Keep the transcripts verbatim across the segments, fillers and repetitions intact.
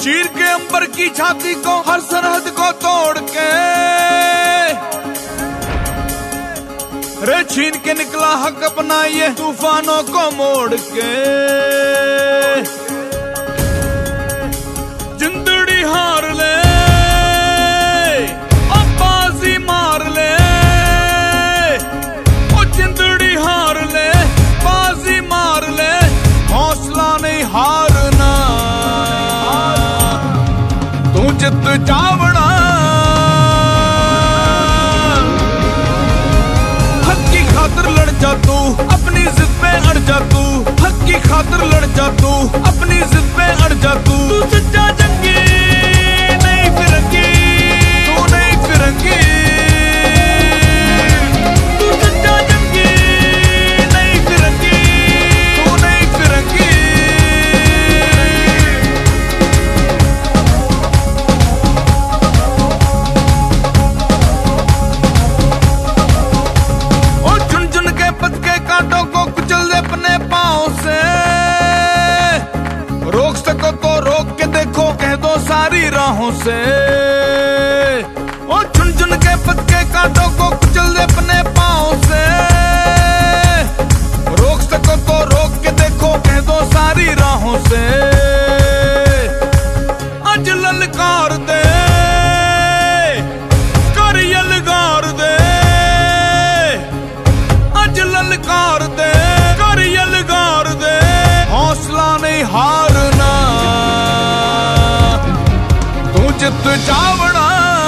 चीर के अंबर की छाती को, हर सरहद को तोड़ के, रे छीन के निकला हक अपना ये तूफानों को मोड़ के। जिंदड़ी हार ले और बाजी मार ले, ओ जिंदड़ी हार ले बाजी मार ले, हौसला नहीं हारना, तू जित जावड़ा। हक की खातिर लड़ जा तू, अपनी जिद पे अड़ जा तू, हक की खातिर लड़ जा तू, अपनी जिद पे अड़ जा तू। तू सच्चा जंगी नहीं फिरंगी, तू नहीं फिरंगी, तू सच्चा जंगी नहीं फिरंगी, तू नहीं फिरंगी। और चुन चुन के पथ के कांटों को कुचल दे अपने पाँव से, रोक सको तो रोक के देखो, कह दो सारी राहों से। और चुन चुन के पथ के कांटों को कुचल दे अपने पाँव से, रोक सको तो रोक के देखो, कह दो सारी राहों से। आज ललकार दे कर यलगार दे, आज ललकार दे कर यलगार दे, हौसला नहीं हारना, तू जित जावड़ा।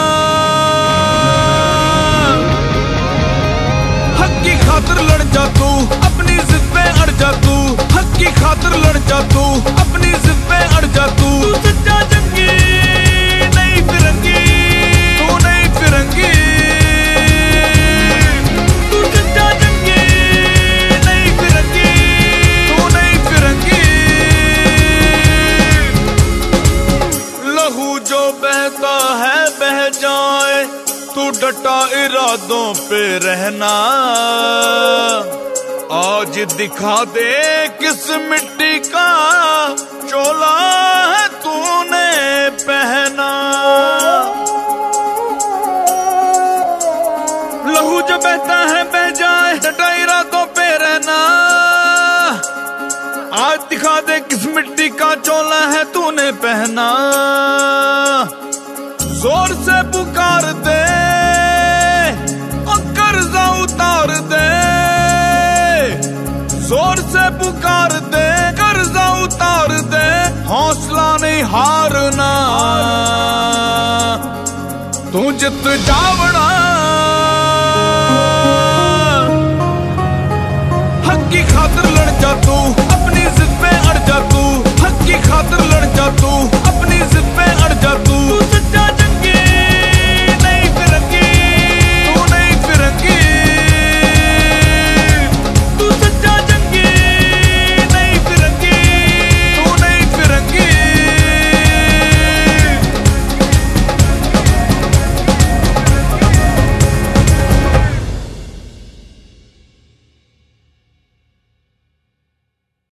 हक की खातिर लड़ जा तू, अपनी जिद पे अड़ जा तू, हक की खातिर लड़ जा तू, अपनी जिद पे अड़ जा तू। तू सच्चा जंगी नहीं फिरंगी, तू नहीं फिरंगी, तू सच्चा जंगी नहीं फिरंगी, तू नहीं फिरंगी। लहू जो बहता है बह जाए, तू डटा इरादों पे रहना, आज दिखा दे किस मिट्टी का चोला है तूने पहना। लहू जो बहता है बह जाए, डटा इरादों पे रहना, आज दिखा दे किस मिट्टी का चोला है तूने पहना। जोर से पुकार दे और कर्जा उतार दे, जोर से पुकार दे कर्जा उतार दे, हौसला नहीं हारना, तू जित जावड़ा। हक की खातिर लड़ जा तू, अपनी जिद पे अड़ जा तू, हक की खातिर लड़ जा तू, अपनी जिद पे